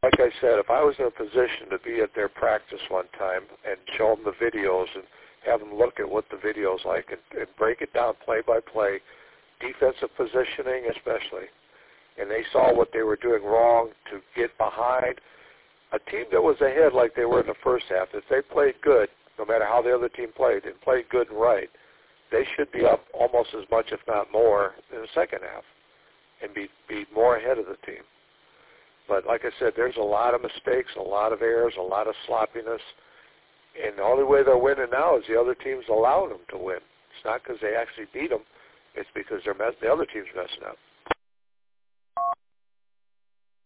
like I said, if I was in a position to be at their practice one time and show them the videos and have them look at what the video's like and break it down play by play, defensive positioning especially, and they saw what they were doing wrong to get behind a team that was ahead like they were in the first half. If they played good, no matter how the other team played, and played good and right, they should be up almost as much, if not more, in the second half and be more ahead of the team. But like I said, there's a lot of mistakes, a lot of errors, a lot of sloppiness, and the only way they're winning now is the other team's allowing them to win. It's not because they actually beat them. It's because the other team's messing up.